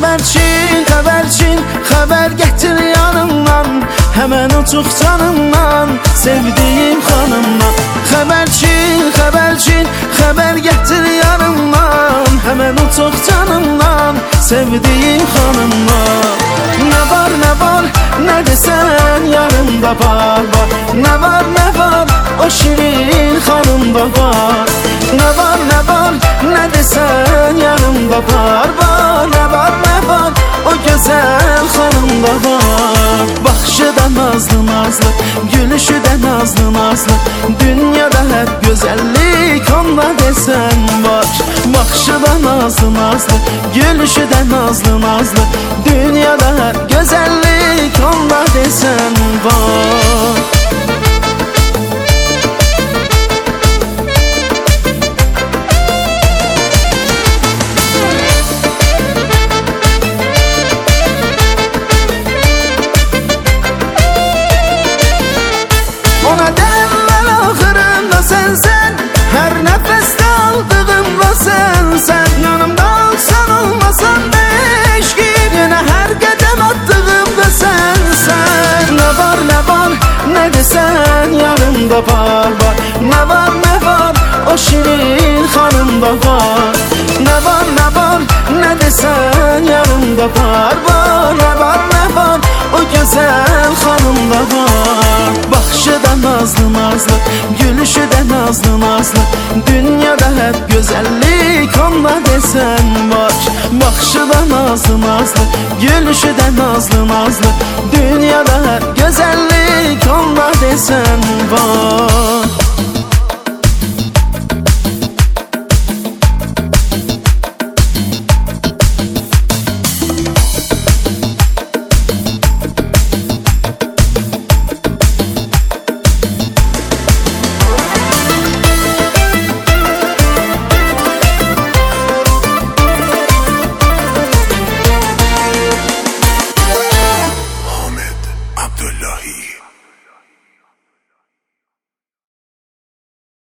Xəbərçin, xəbər gətir yanımdan, həmən uçuq canımdan, sevdiyim xanımdan. Xəbərçin, xəbər gətir yanımdan, həmən uçuq canımdan, sevdiyim xanımdan. Nə var, nə desən yanımda var. Nə var, o şirin xanımda var. Nə var, nə desən yanımda var. Nə var, o gözəl xanımda var. Baxışı da nazlı, gülüşü də nazlı. Dünyada hep gözəllik onda desən var. Baxışı da nazlı, gülüşü də nazlı. Dünyada hep gözəllik onda desən var. Ona demel ahırında sensen, her nefeste aldığımda sensen. Yanımda olsan olmasan değişkin, yine her kadem attığımda sensen. Ne var, ne desen yanımda var. Ne var, o şirin hanımda var. Ne var, ne desen yanımda var. Ne var, o güzel hanımda var. Baxışı da nazlı, gülüşü də nazlı. Dünyada hep gözəllik onda desən var. Baxışı da nazlı, gülüşü də nazlı. Dünyada hep gözəllik onda desən var.